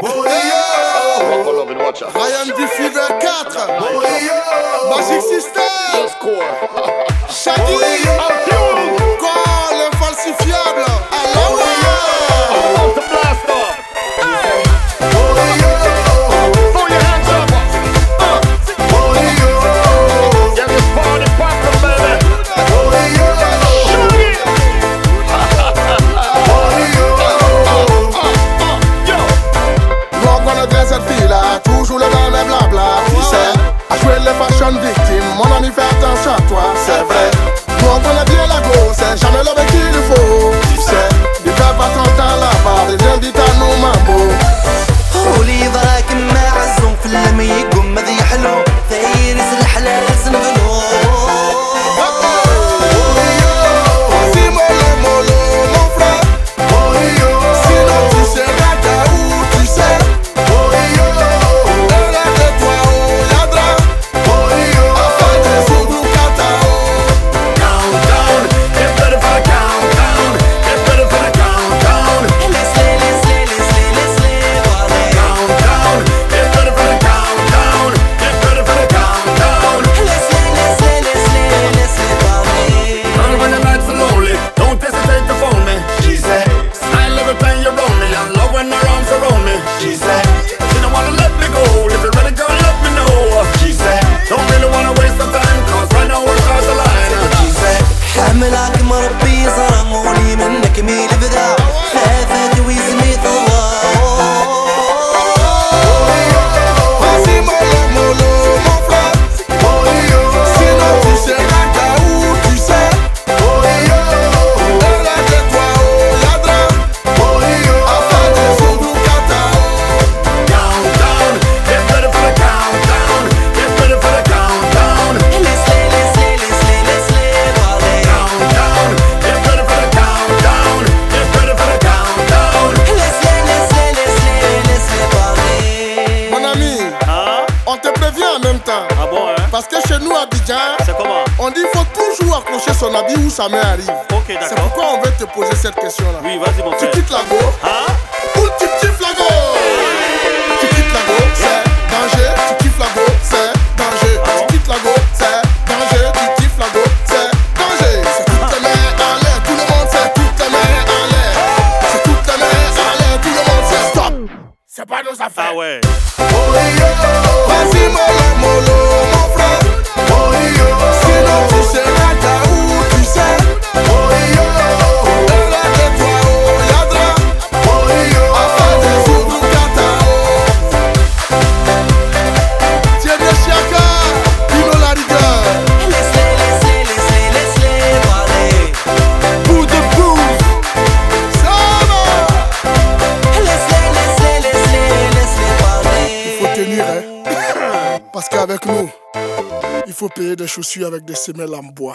Ryan du Fever 4, Magic System, Shaggy, quoi l'infalsifiable, toujours le même blabla, tu sais. À jouer les fashion victimes, mon ami fais attention à toi, c'est vrai. Nous on connaît bien la go, c'est jamais l'homme qu'il faut, tu sais. Ils peuvent pas t'entendre là-bas, les invités à nos mambo. قولي ضاك معزوم في اللمي يقوم مذي حلو ثيرس الحلال سنغلو حملك مربي ظلموني منك ميل بدا خافت ويزمي طوال Parce que chez nous à Abidjan, c'est comment? On dit qu'il faut toujours accrocher son habit où sa main arrive. Ok, d'accord. C'est pourquoi on veut te poser cette question-là. Oui, vas-y mon frère. Tu quittes la go ou tu kiffes la go? Tu quittes la go, c'est danger. Tu kiffes la go, c'est danger. Tu quittes la go, c'est danger. Tu kiffes la go, c'est danger. C'est toutes les mains en l'air, tout le monde c'est toutes les mains en l'air. C'est toutes les mains en l'air, tout le monde c'est stop. C'est pas nos affaires. Ah ouais. Vas-y mollo mollo mon frère. Sinon tu seras là où tu sais. Relève-toi au yadra. Afin de Zouboukata. Tiens bien Chiaka, Pino la rigueur. Laisse-les parler. Bout de bout. Ça va. Laisse-les parler. Il faut tenir hein. Parce qu'avec nous, il faut payer des chaussures avec des semelles en bois.